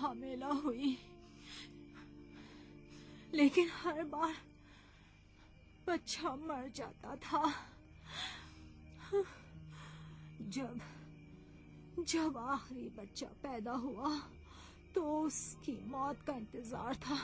हामिला हुई, लेकिन हर बार बच्चा मर जाता था। जब आखिरी बच्चा पैदा हुआ तो उसकी मौत का इंतजार था।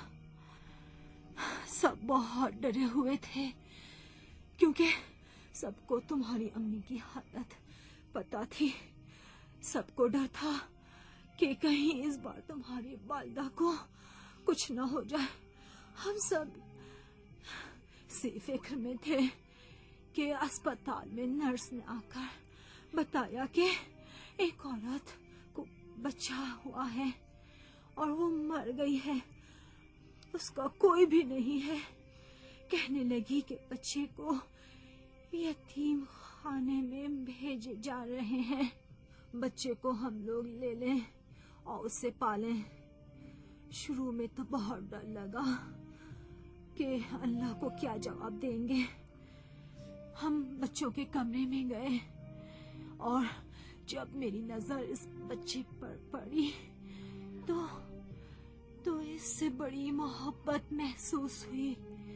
सब बहुत डरे हुए थे, क्योंकि सबको तुम्हारी अम्मी की हालत पता थी। सबको डर था कि कहीं इस बार तुम्हारी वालिदा को कुछ न हो जाए। हम सब इसी फिक्र में थे कि अस्पताल में नर्स ने आकर बताया कि एक औरत को बच्चा हुआ है और वो मर गई है, उसका कोई भी नहीं है। कहने लगी कि बच्चे को यतीम खाने में भेजे जा रहे हैं, बच्चे को हम लोग ले लें और उसे पालें। शुरू में तो बहुत डर लगा कि अल्लाह को क्या जवाब देंगे। हम बच्चों के कमरे में गए और जब मेरी नजर इस बच्चे पर पड़ी तो इससे बड़ी मोहब्बत महसूस हुई।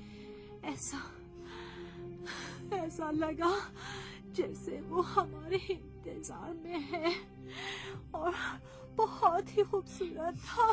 ऐसा लगा जैसे वो हमारे इंतजार में है और बहुत ही खूबसूरत था।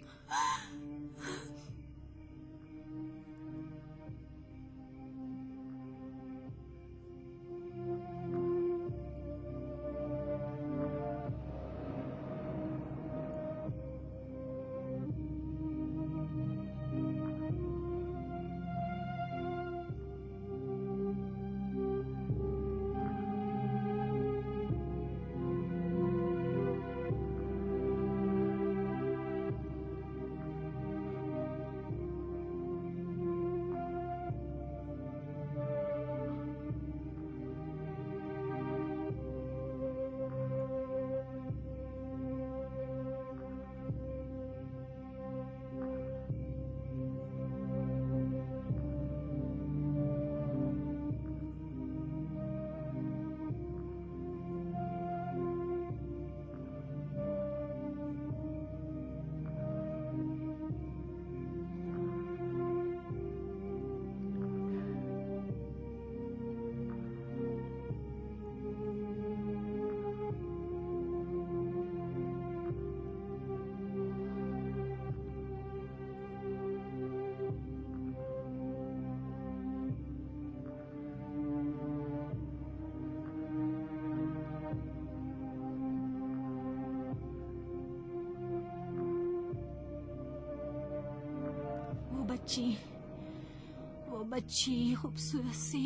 वो बच्ची खूबसूरत सी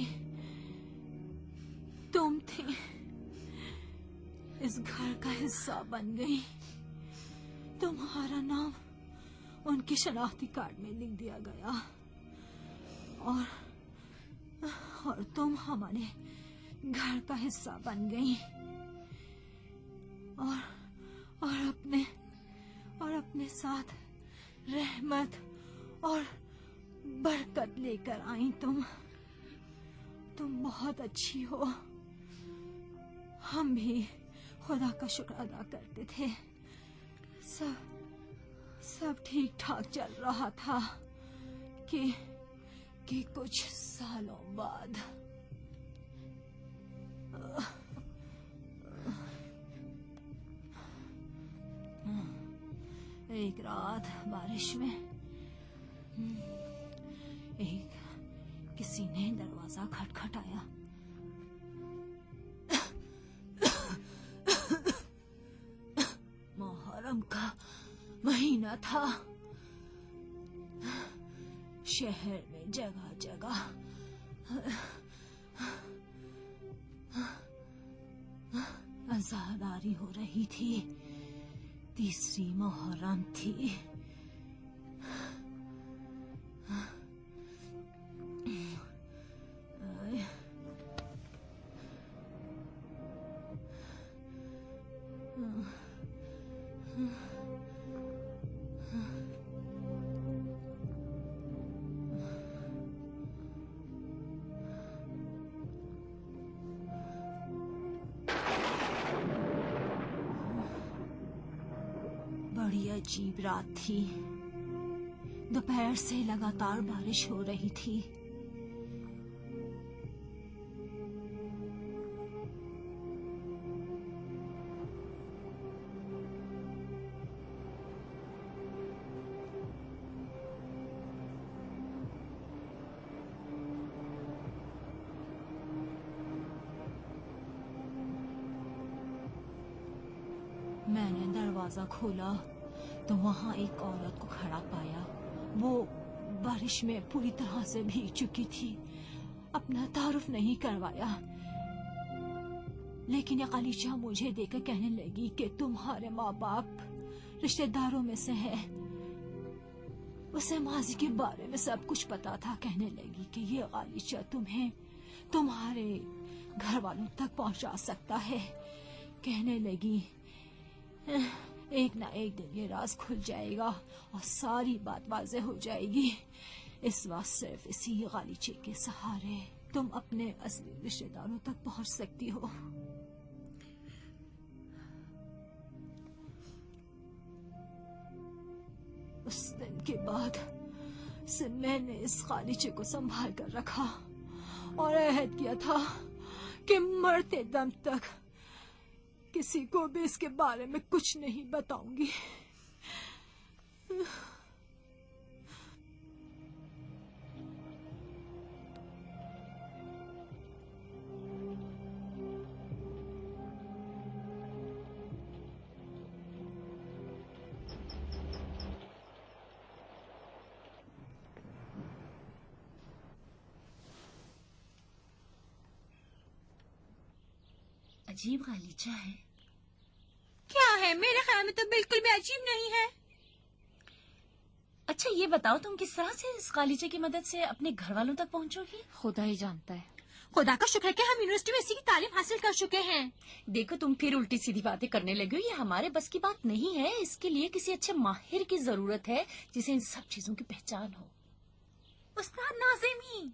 तुम थी, इस घर का हिस्सा बन गई। तुम्हारा नाम उनके शनाख्ती कार्ड में लिख दिया गया और तुम हमारे घर का हिस्सा बन गई और अपने साथ रहमत और बरकत लेकर आई। तुम बहुत अच्छी हो। हम भी खुदा का शुक्र अदा करते थे। सब ठीक ठाक चल रहा था कि कुछ सालों बाद एक रात बारिश में किसी ने दरवाजा खटखटाया। मुहर्रम का महीना था। शहर में जगह जगह अज़ादारी हो रही थी। तीसरी मुहर्रम थी। अजीब रात थी। दोपहर से लगातार बारिश हो रही थी। मैंने दरवाजा खोला तो वहां एक औरत को खड़ा पाया। वो बारिश में पूरी तरह से भीग चुकी थी। अपना तारुफ नहीं करवाया, लेकिन ये गालीचा मुझे देखकर कहने लगी कि तुम्हारे माँ बाप रिश्तेदारों में से है। उसे माजी के बारे में सब कुछ पता था। कहने लगी कि ये गालीचा तुम्हें तुम्हारे घर वालों तक पहुंचा सकता है। कहने लगी एक ना एक दिन ये राज खुल जाएगा और सारी बात वाज़ेह हो जाएगी। इस वक्त सिर्फ इसी गालीचे के सहारे तुम अपने असली रिश्तेदारों तक पहुंच सकती हो। उस दिन के बाद से मैंने इस गालीचे को संभाल कर रखा और अहद किया था कि मरते दम तक किसी को भी इसके बारे में कुछ नहीं बताऊंगी। अजीब गालीचा है। क्या है? मेरे ख्याल में तो बिल्कुल भी अजीब नहीं है। अच्छा ये बताओ, तुम किस तरह से इस गालीचे की मदद से अपने घर वालों तक पहुंचोगी? खुदा ही जानता है। खुदा का शुक्र है कि हम यूनिवर्सिटी में इसी की तालीम हासिल कर चुके हैं। देखो तुम फिर उल्टी सीधी बातें करने लगे हो। ये हमारे बस की बात नहीं है। इसके लिए किसी अच्छे माहिर की जरूरत है जिसे इन सब चीजों की पहचान हो। उस्ताद नाज़िमी।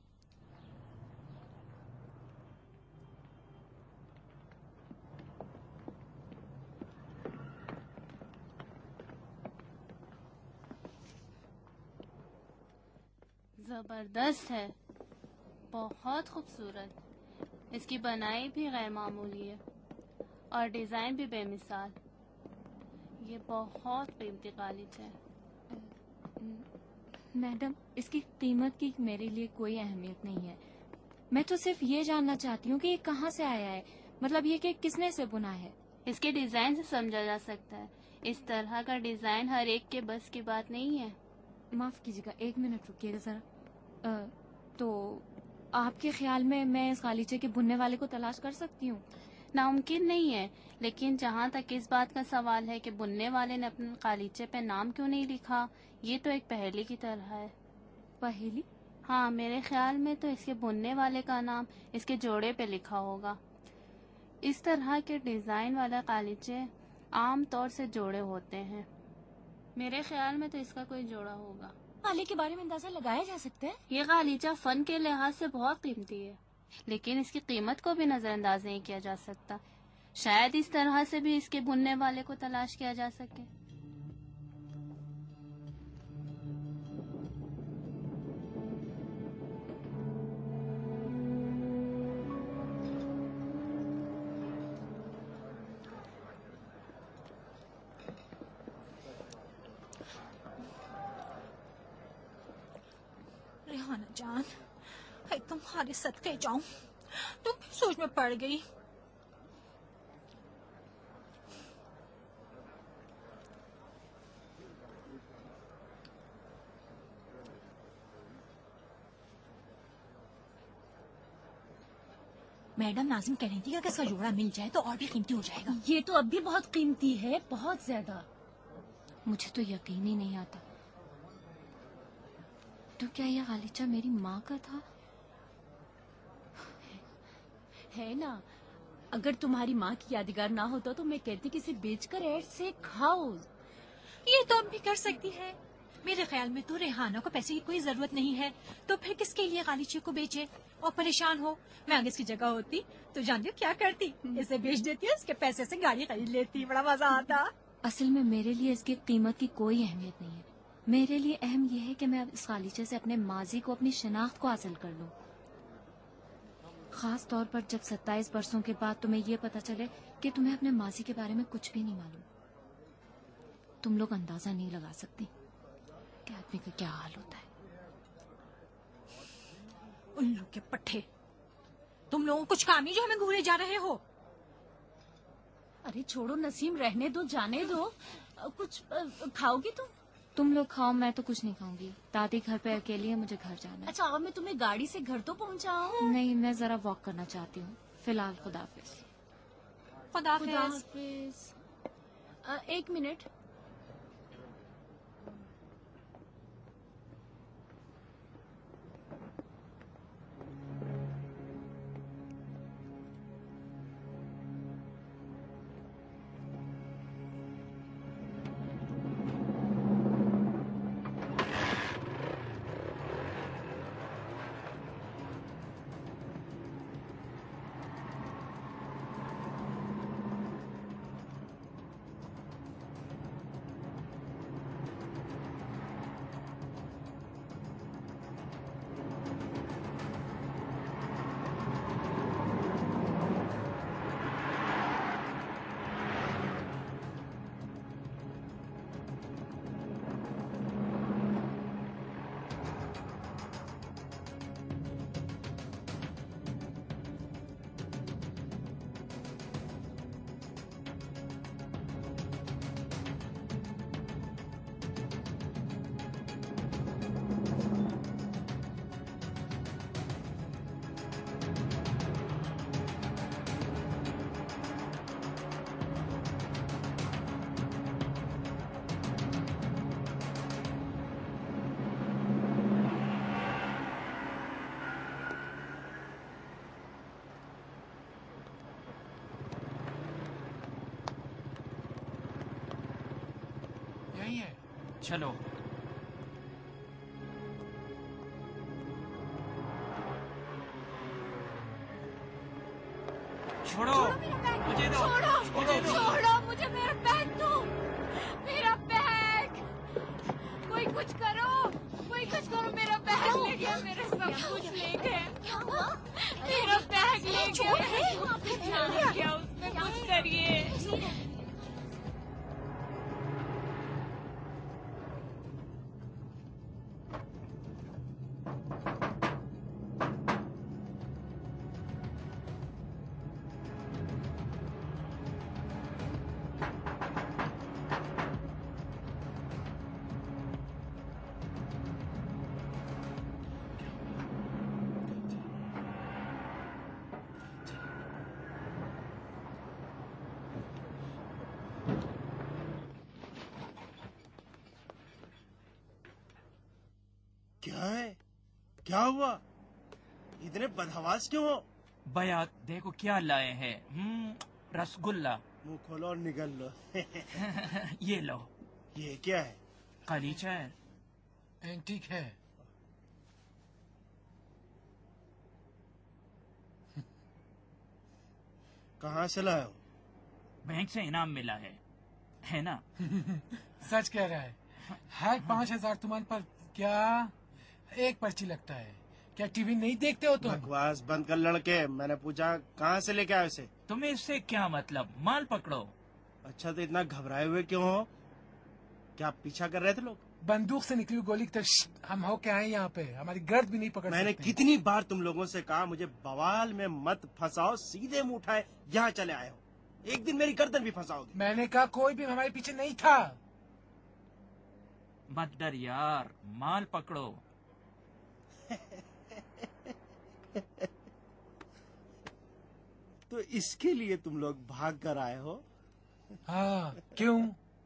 जबरदस्त है, बहुत खूबसूरत। इसकी बनाई भी गैर मामूली है और डिजाइन भी बेमिसाल। ये बहुत कीमती गालीचा है। मैडम, इसकी कीमत की मेरे लिए कोई अहमियत नहीं है। मैं तो सिर्फ ये जानना चाहती हूँ कि ये कहाँ से आया है, मतलब ये कि किसने इसे बुना है। इसके डिजाइन से समझा जा सकता है। इस तरह का डिजाइन हर एक के बस की बात नहीं है। माफ कीजिएगा, एक मिनट रुकिएगा जरा। तो आपके ख्याल में मैं इस गालीचे के बुनने वाले को तलाश कर सकती हूँ? नामुमकिन नहीं है, लेकिन जहाँ तक इस बात का सवाल है कि बुनने वाले ने अपने गालीचे पे नाम क्यों नहीं लिखा, ये तो एक पहेली की तरह है। पहेली? हाँ, मेरे ख्याल में तो इसके बुनने वाले का नाम इसके जोड़े पे लिखा होगा। इस तरह के डिजाइन वाले गालीचे आम तौर से जोड़े होते हैं। मेरे ख्याल में तो इसका कोई जोड़ा होगा। माले के बारे में अंदाजा लगाया जा सकता है। ये गालीचा फन के लिहाज से बहुत कीमती है, लेकिन इसकी कीमत को भी नजरअंदाज नहीं किया जा सकता। शायद इस तरह से भी इसके बुनने वाले को तलाश किया जा सके। रेहाना जान, है तुम्हारे सदके जाऊं, तुम सोच में पड़ गई। मैडम नाज़िम कह रही थी कि अगर इसका जोड़ा मिल जाए तो और भी कीमती हो जाएगा। ये तो अब भी बहुत कीमती है, बहुत ज्यादा। मुझे तो यकीन ही नहीं आता। तो क्या यह गालीचा मेरी माँ का था? है ना, अगर तुम्हारी माँ की यादगार ना होता तो मैं कहती कि इसे बेचकर ऐड से खाओ। ये तो अब भी कर सकती है। मेरे ख्याल में तो रेहाना को पैसे की कोई जरूरत नहीं है, तो फिर किसके लिए गालीचे को बेचे और परेशान हो। मैं अगर इसकी जगह होती तो जानती हो क्या करती, इसे बेच देती, उसके पैसे से गाड़ी खरीद लेती, बड़ा मजा आता। असल में मेरे लिए इसकी कीमत की कोई अहमियत नहीं है। मेरे लिए अहम यह है कि मैं अब इस गालीचे से अपने माजी को, अपनी शनाख्त को हासिल कर लूं। खास तौर पर जब 27 बरसों के बाद तुम्हें ये पता चले कि तुम्हें अपने माजी के बारे में कुछ भी नहीं मालूम। तुम लोग अंदाजा नहीं लगा सकती कि आदमी का क्या हाल होता है। उल्लू के पट्टे, तुम लोगों को कुछ काम नहीं जो हमें घूरे जा रहे हो। अरे छोड़ो नसीम, रहने दो, जाने दो। कुछ खाओगी तुम लोग खाओ, मैं तो कुछ नहीं खाऊंगी। दादी घर पे अकेली है, मुझे घर जाना है। अच्छा अब मैं तुम्हें गाड़ी से घर तो पहुंचाऊं? नहीं, मैं जरा वॉक करना चाहती हूँ। फिलहाल खुदाफिज। खुदाफिज। एक मिनट। यही है, चलो। छोड़ो, मुझे दो। छोड़ो मुझे, मेरा बैग दो। मेरा बैग, कोई कुछ करो, कोई कुछ करो। मेरा बैग ले गया, मेरा सब कुछ ले गए। मेरा बैग ले गया, उसने कुछ करिए। क्या है? क्या हुआ? इतने बदहवास क्यों हो? भैया देखो क्या लाए हैं। रसगुल्ला। मुंह खोलो और निगल लो। ये लो। ये क्या है? गलीचा है। एंटीक है। कहाँ से लाए हो? बैंक से इनाम मिला है ना? सच कह रहा है। हाय 5,000 तुम्हारे पर क्या एक पर्ची लगता है? क्या टीवी नहीं देखते हो तुम? बकवास बंद कर लड़के। मैंने पूछा कहाँ से लेके आए उसे? तुम्हें इससे क्या मतलब? माल पकड़ो। अच्छा तो इतना घबराए हुए क्यों हो? क्या आप पीछा कर रहे थे लोग? बंदूक से निकली हुई गोली की तरह हम हो के आए यहाँ पे। हमारी गर्द भी नहीं पकड़ मैंने सकते। कितनी बार तुम लोगों से कहा मुझे बवाल में मत फंसाओ, सीधे मुंह उठाए यहाँ चले आए हो। एक दिन मेरी गर्दन भी फंसाओगे। मैंने कहा कोई भी हमारे पीछे नहीं था। मत डर यार, माल पकड़ो। तो इसके लिए तुम लोग भाग कर आए हो? हाँ क्यों?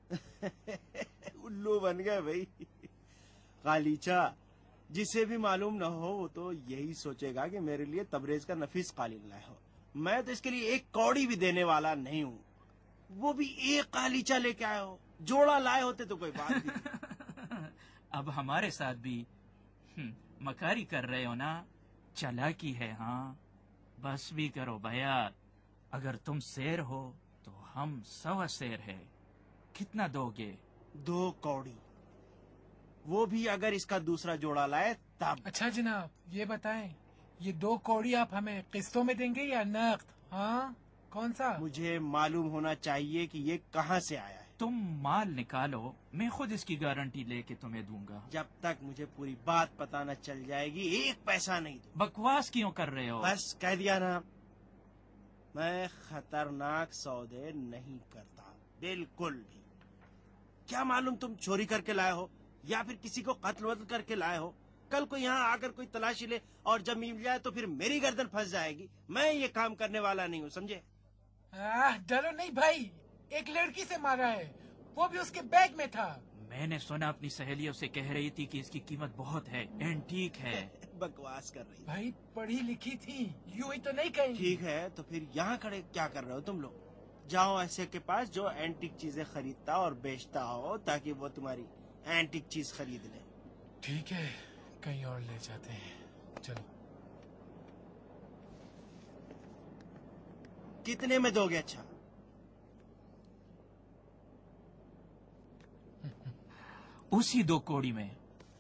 उल्लू बन गए भाई। गालीचा, जिसे भी मालूम न हो वो तो यही सोचेगा कि मेरे लिए तबरेज का नफीस कालीन लाए हो। मैं तो इसके लिए एक कौड़ी भी देने वाला नहीं हूँ। वो भी एक गालीचा लेके आए हो। जोड़ा लाए होते तो कोई बात नहीं। अब हमारे साथ भी मकारी कर रहे हो ना? चालाकी है। हाँ बस भी करो भैया। अगर तुम शेर हो तो हम 100 शेर है। कितना दोगे? 2 कौड़ी, वो भी अगर इसका दूसरा जोड़ा लाए तब। अच्छा जनाब, ये बताएं, ये 2 कौड़ी आप हमें किस्तों में देंगे या नकद? हाँ, कौन सा? मुझे मालूम होना चाहिए कि ये कहाँ से आया है। तुम माल निकालो, मैं खुद इसकी गारंटी लेके तुम्हें दूंगा। जब तक मुझे पूरी बात पता न चल जाएगी 1 पैसा नहीं दूंगा। बकवास क्यों कर रहे हो? बस कह दिया ना, मैं खतरनाक सौदे नहीं करता, बिल्कुल भी। क्या मालूम तुम चोरी करके लाए हो या फिर किसी को कत्ल वत्ल करके लाए हो। कल को यहाँ आकर कोई तलाशी ले और जब मिल जाए तो फिर मेरी गर्दन फंस जाएगी। मैं ये काम करने वाला नहीं हूँ, समझे? डरो नहीं भाई, एक लड़की से मारा है, वो भी उसके बैग में था। मैंने सुना अपनी सहेलियों से कह रही थी कि इसकी कीमत बहुत है, एंटीक है। बकवास कर रही। भाई पढ़ी लिखी थी, यूं ही तो नहीं कही। ठीक है, तो फिर यहाँ खड़े क्या कर रहे हो तुम लोग? जाओ ऐसे के पास जो एंटीक चीजें खरीदता और बेचता हो, ताकि वो तुम्हारी एंटीक चीज खरीद ले। ठीक है, कहीं और ले जाते हैं, चलो। कितने में दोगे? अच्छा, उसी 2 कौड़ी में।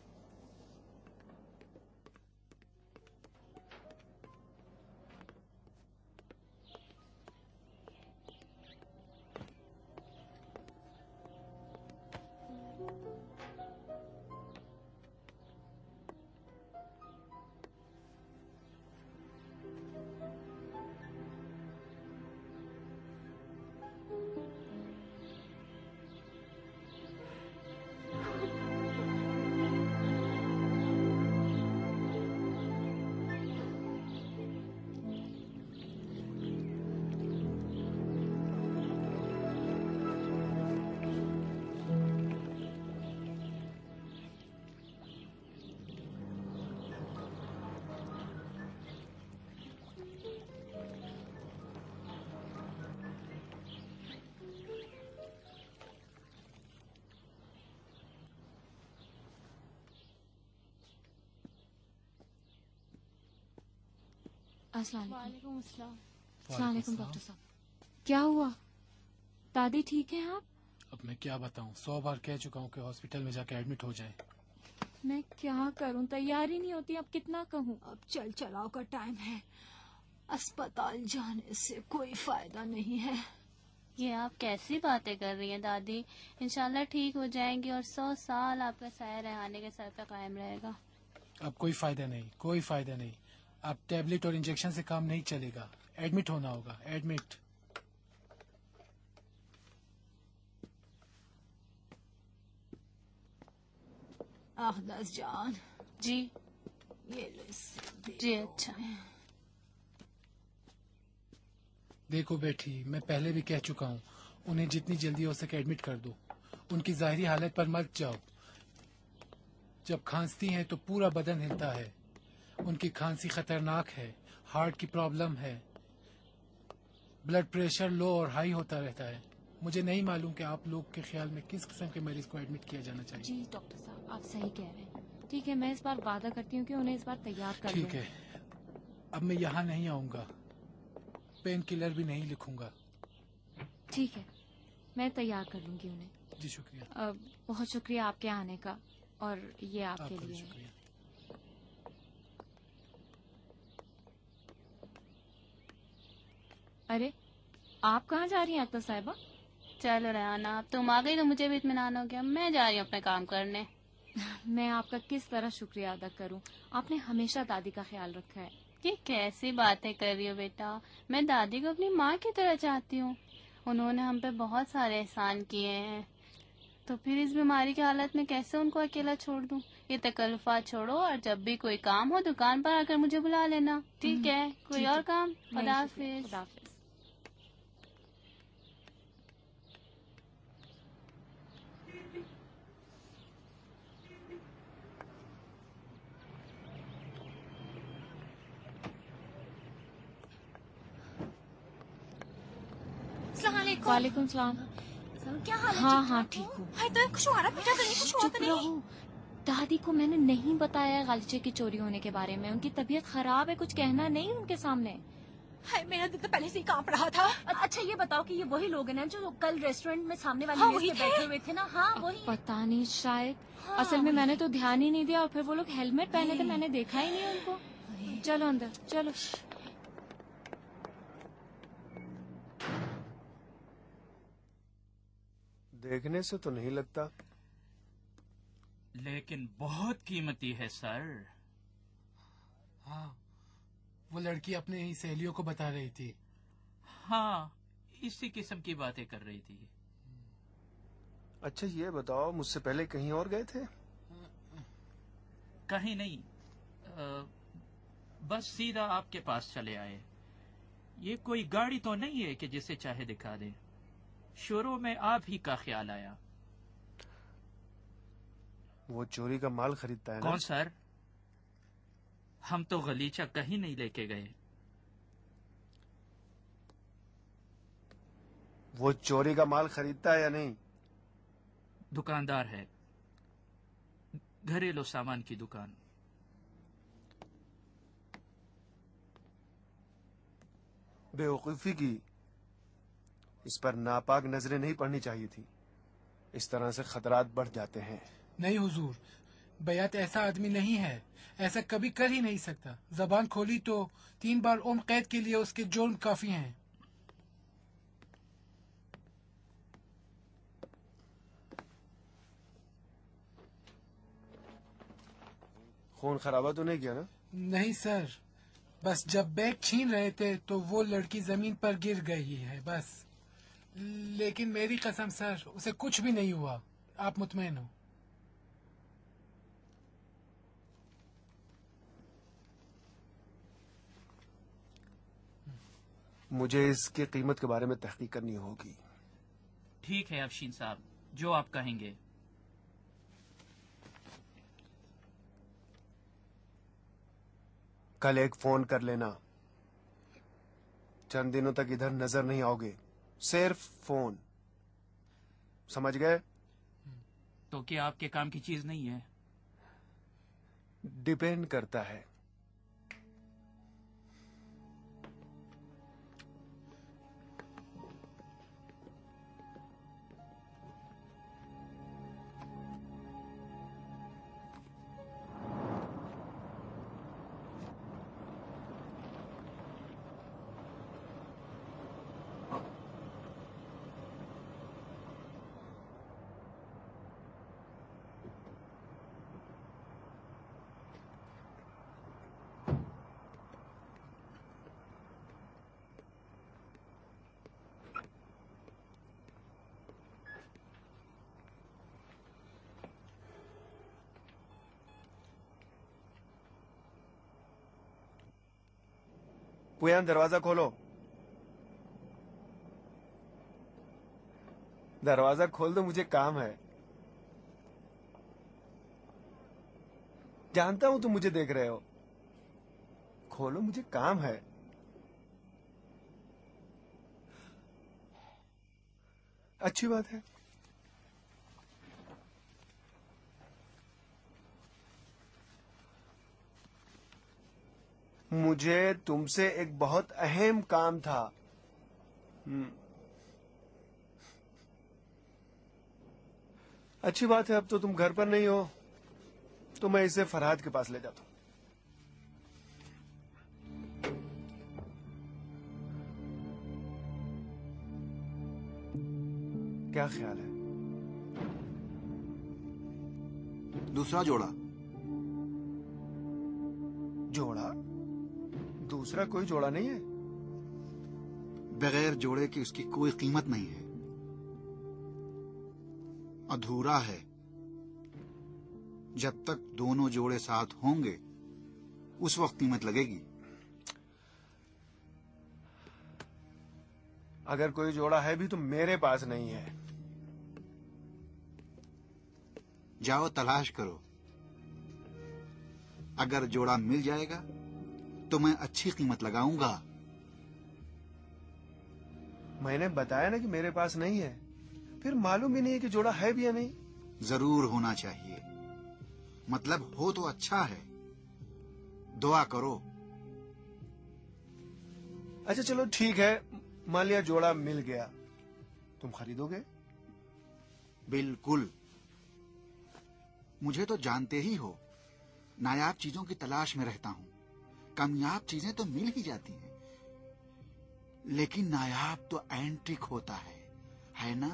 अस्सलाम वालेकुम अस्सलाम। वालेकुम डॉक्टर साहब। क्या हुआ? दादी ठीक है आप? अब मैं क्या बताऊं, 100 बार कह चुका हूं कि हॉस्पिटल में जाके एडमिट हो जाए। मैं क्या करूं, तैयारी नहीं होती, अब कितना कहूं। अब चल चलाओ का टाइम है, अस्पताल जाने से कोई फायदा नहीं है। ये आप कैसी बातें कर रही हैं दादी? इंशाल्लाह ठीक हो जाएंगी और 100 साल आपका साया रहने के सर पे कायम रहेगा। अब कोई फायदा नहीं, कोई फायदा नहीं। अब टैबलेट और इंजेक्शन से काम नहीं चलेगा, एडमिट होना होगा, एडमिट। अखदस जान जी ये लो इसे जी। अच्छा देखो बेटी, मैं पहले भी कह चुका हूँ, उन्हें जितनी जल्दी हो सके एडमिट कर दो। उनकी जाहिरी हालत पर मत जाओ। जब खांसती हैं तो पूरा बदन हिलता है। उनकी खांसी खतरनाक है, हार्ट की प्रॉब्लम है, ब्लड प्रेशर लो और हाई होता रहता है। मुझे नहीं मालूम कि आप लोग के ख्याल में किस किस्म के मरीज को एडमिट किया जाना चाहिए। जी डॉक्टर साहब, आप सही कह रहे हैं। ठीक है, मैं इस बार वादा करती हूँ कि उन्हें इस बार तैयार कर ठीक है, अब मैं यहाँ नहीं आऊँगा, पेन किलर भी नहीं लिखूंगा। ठीक है, मैं तैयार कर लूंगी उन्हें। जी शुक्रिया। बहुत शुक्रिया आपके आने का, और ये आपके आपका भी लिए है। शुक्रिया। अरे आप कहाँ जा रही हैं अख्तर साहिबा? चलो रेहाना, अब तुम आ गई तो मुझे भी इत्मीनान हो गया। मैं जा रही हूँ अपने काम करने। मैं आपका किस तरह शुक्रिया अदा करूं? आपने हमेशा दादी का ख्याल रखा है। ये कैसी बातें कर रही हो बेटा? मैं दादी को अपनी माँ की तरह चाहती हूँ। उन्होंने हम पे बहुत सारे एहसान किए हैं, तो फिर इस बीमारी की हालत में कैसे उनको अकेला छोड़ दूँ? ये तकल्लुफात छोड़ो और जब भी कोई काम हो दुकान पर आकर मुझे बुला लेना, ठीक है? कोई ठीक और है। काम? नहीं, खुदा शुक्रिया। हाफिज। खुदा हाफिज। वालेकुम सलाम। क्या हाल है? हाँ हाँ ठीक हूँ। हाय तो कुछ हुआ ना बेटा, कहीं कुछ हुआ चुप तो नहीं? रहो। दादी को मैंने नहीं बताया गालीचे की चोरी होने के बारे में। उनकी तबीयत खराब है, कुछ कहना नहीं उनके सामने। हाय, मेरा दिल तो पहले से ही कांप रहा था। अच्छा ये बताओ कि ये वही लोग हैं ना जो कल रेस्टोरेंट में सामने वाली हाँ, मेज वही पे थे। बैठे हुए थे ना? हाँ वही। पता नहीं, शायद। हाँ, असल में वही। मैंने तो ध्यान ही नहीं दिया, और फिर वो लोग हेलमेट पहने थे, मैंने देखा ही नहीं उनको। चलो अंदर, चलो। देखने से तो नहीं लगता। लेकिन बहुत कीमती है सर। हाँ, वो लड़की अपने ही सहेलियों को बता रही थी। हाँ, इसी किस्म की बातें कर रही थी। अच्छा ये बताओ, मुझसे पहले कहीं और गए थे? कहीं नहीं, बस सीधा आपके पास चले आए। ये कोई गाड़ी तो नहीं है कि जिसे चाहे दिखा दे। शुरू में आप ही का ख्याल आया। वो चोरी का माल खरीदता है ना? कौन सर? हम तो गलीचा कहीं नहीं लेके गए। वो चोरी का माल खरीदता है या नहीं? दुकानदार है, घरेलू सामान की दुकान। बेवकूफी की। इस पर नापाक नजरें नहीं पड़नी चाहिए थी। इस तरह से खतरात बढ़ जाते हैं। नहीं हुजूर, बयात ऐसा आदमी नहीं है, ऐसा कभी कर ही नहीं सकता। जबान खोली तो 3 बार उम्र कैद के लिए उसके जुर्म काफी हैं। खून खराबा तो नहीं किया ना? नहीं सर, बस जब बैग छीन रहे थे तो वो लड़की जमीन पर गिर गई है बस। लेकिन मेरी कसम सर, उसे कुछ भी नहीं हुआ, आप मुतमईन हो। मुझे इसकी कीमत के बारे में तहकीक करनी होगी। ठीक है अफशीन साहब, जो आप कहेंगे। कल एक फोन कर लेना। चंद दिनों तक इधर नजर नहीं आओगे, सिर्फ फोन। समझ गए? तो क्या आपके काम की चीज नहीं है? डिपेंड करता है। पुयान, दरवाजा खोलो। दरवाजा खोल दो, मुझे काम है। जानता हूं तुम मुझे देख रहे हो। खोलो, मुझे काम है। अच्छी बात है। मुझे तुमसे एक बहुत अहम काम था। अच्छी बात है, अब तो तुम घर पर नहीं हो, तो मैं इसे फरहाद के पास ले जाता हूं। क्या ख्याल है? दूसरा जोड़ा। जोड़ा? दूसरा कोई जोड़ा नहीं है। बगैर जोड़े की उसकी कोई कीमत नहीं है, अधूरा है। जब तक दोनों जोड़े साथ होंगे उस वक्त कीमत लगेगी। अगर कोई जोड़ा है भी तो मेरे पास नहीं है। जाओ तलाश करो। अगर जोड़ा मिल जाएगा तो मैं अच्छी कीमत लगाऊंगा। मैंने बताया ना कि मेरे पास नहीं है, फिर मालूम भी नहीं है कि जोड़ा है भी या नहीं। जरूर होना चाहिए, मतलब हो तो अच्छा है। दुआ करो। अच्छा चलो ठीक है, मान लिया जोड़ा मिल गया, तुम खरीदोगे? बिल्कुल। मुझे तो जानते ही हो, नायाब चीजों की तलाश में रहता हूँ। कामयाब चीजें तो मिल ही जाती हैं, लेकिन नायाब तो एंटिक होता है ना?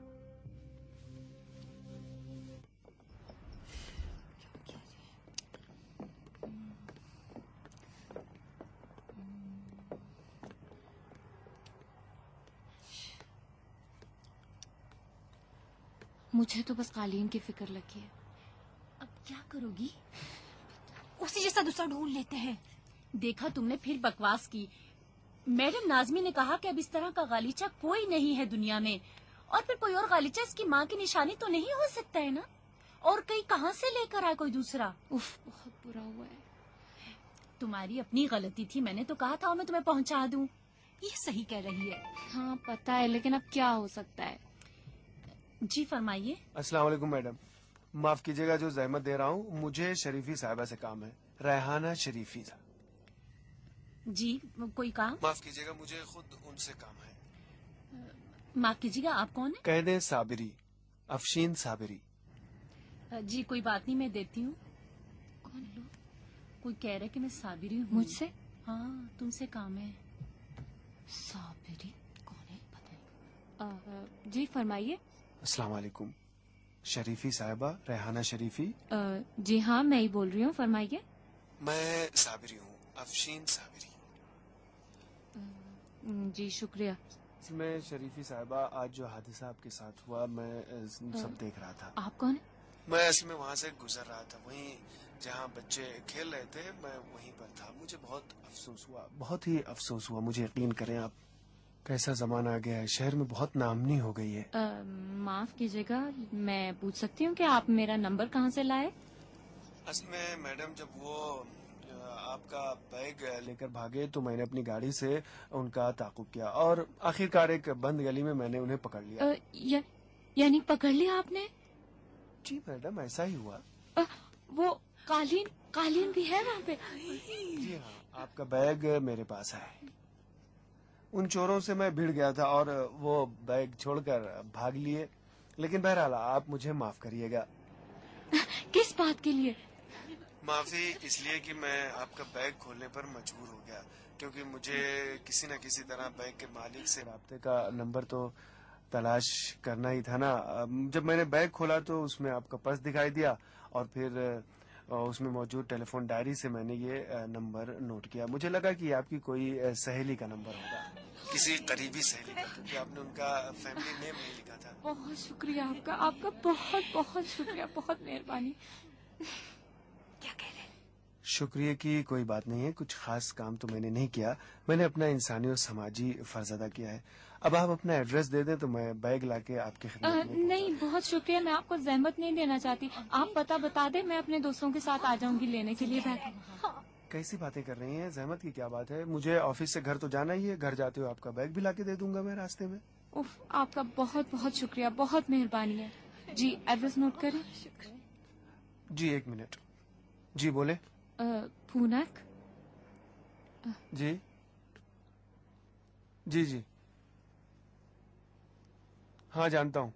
मुझे तो बस कालीन की फिक्र लगी है। अब क्या करोगी? उसी जैसा दूसरा ढूंढ लेते हैं। देखा तुमने, फिर बकवास की। मैडम नाज़मी ने कहा कि अब इस तरह का गालीचा कोई नहीं है दुनिया में, और फिर कोई और गालीचा इसकी माँ की निशानी तो नहीं हो सकता है ना? और कहीं कहाँ से लेकर आए कोई दूसरा? उफ, बहुत बुरा हुआ है। तुम्हारी अपनी गलती थी, मैंने तो कहा था मैं तुम्हें पहुँचा दूँ। ये सही कह रही है। हाँ पता है, लेकिन अब क्या हो सकता है? जी फरमाइए। अस्सलाम वालेकुम मैडम, माफ कीजिएगा जो जहमत दे रहा हूँ, मुझे शरीफी साहिबा से काम है, रेहाना शरीफी। जी कोई काम? माफ कीजिएगा, मुझे खुद उनसे काम है। माफ कीजिएगा, आप कौन है? कह दे साबिरी, अफशीन साबिरी। जी कोई बात नहीं, मैं देती हूँ। कौन लोग? कोई कह रहा है कि मैं साबिरी हूँ। मुझसे? हाँ, तुमसे काम है। साबिरी कौन है पता नहीं। जी फरमाइए। अस्सलाम वालेकुम, शरीफी साहिबा, रेहाना शरीफी। जी हाँ, मैं ही बोल रही हूँ, फरमाइए। मैं साबिरी हूँ, अफशीन साबिरी। जी शुक्रिया। इसमें शरीफी साहिबा, आज जो हादसा आपके साथ हुआ, मैं सब देख रहा था। आप कौन है? मैं असल में वहाँ से गुजर रहा था, वहीं जहाँ बच्चे खेल रहे थे, मैं वहीं पर था। मुझे बहुत अफसोस हुआ, बहुत ही अफसोस हुआ। मुझे यकीन करें आप, कैसा जमाना आ गया है, शहर में बहुत नामनी हो गई है। माफ कीजिएगा, मैं पूछ सकती हूँ कि आप मेरा नंबर कहाँ से लाए? असल में मैडम, जब वो आपका बैग लेकर भागे तो मैंने अपनी गाड़ी से उनका ताकुब किया और आखिरकार एक बंद गली में मैंने उन्हें पकड़ लिया। यानी पकड़ लिया आपने? जी मैडम, ऐसा ही हुआ। वो कालीन भी है वहाँ पे? जी हाँ, आपका बैग मेरे पास है। उन चोरों से मैं भिड़ गया था और वो बैग छोड़कर भाग लिए, लेकिन बहरहाल आप मुझे माफ करिएगा। किस बात के लिए? माफी इसलिए कि मैं आपका बैग खोलने पर मजबूर हो गया, क्योंकि मुझे किसी न किसी तरह बैग के मालिक से राब्ते का नंबर तो तलाश करना ही था ना। जब मैंने बैग खोला तो उसमें आपका पर्स दिखाई दिया और फिर उसमें मौजूद टेलीफोन डायरी से मैंने ये नंबर नोट किया। मुझे लगा कि आपकी कोई सहेली का नंबर होगा, किसी करीबी सहेली का, क्योंकि आपने उनका फैमिली नेम नहीं लिखा था। बहुत शुक्रिया आपका बहुत बहुत शुक्रिया, बहुत मेहरबानी। क्या कह रहे? शुक्रिया की कोई बात नहीं है, कुछ खास काम तो मैंने नहीं किया, मैंने अपना इंसानी और समाजी फर्ज अदा किया है। अब आप अपना एड्रेस दे दें तो मैं बैग लाके आपके खिदमत में। नहीं, बहुत शुक्रिया, मैं आपको जहमत नहीं देना चाहती। आप पता बता दें, मैं अपने दोस्तों के साथ आ जाऊंगी लेने के लिए बैग। कैसी बातें कर रही हैं, जहमत की क्या बात है? मुझे ऑफिस से घर तो जाना ही है, घर जाते हुए आपका बैग भी लाके दे दूंगा मैं रास्ते में। उफ, आपका बहुत बहुत शुक्रिया, बहुत मेहरबानी है। जी एड्रेस नोट करें। जी 1 मिनट। जी बोले। पूनक। जी जी जी हाँ जानता हूँ।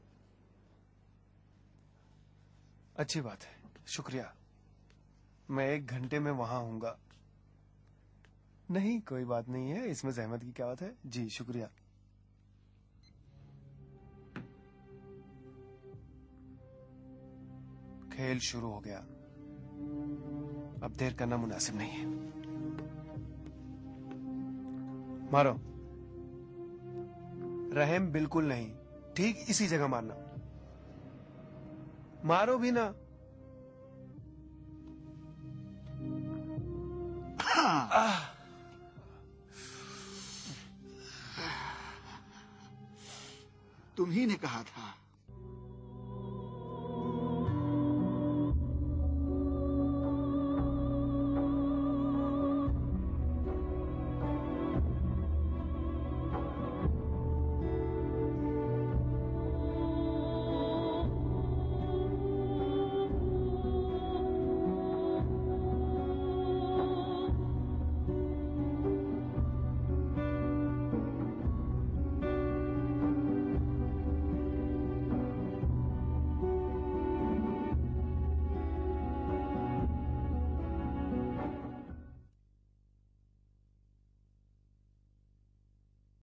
अच्छी बात है, शुक्रिया। मैं 1 घंटे में वहां हूँगा। नहीं कोई बात नहीं है, इसमें जहमत की क्या बात है। जी शुक्रिया। खेल शुरू हो गया, अब देर करना मुनासिब नहीं है। मारो। रहम बिल्कुल नहीं, ठीक इसी जगह मारना। मारो भी ना। तुम ही ने कहा था